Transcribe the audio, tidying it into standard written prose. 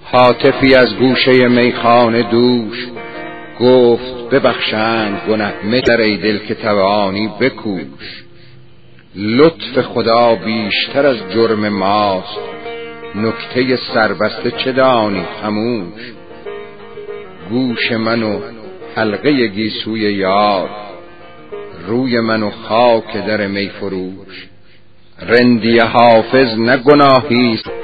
هاتفی از گوشه میخانه دوش گفت ببخشند گنه مگر ای دل که توانی بکوش. لطف خدا بیشتر از جرم ماست، نکته سربسته چه دانی خموش. گوش من و حلقه گیسوی یار، روی من و خاک در می فروش. رندی حافظ نه گناهیست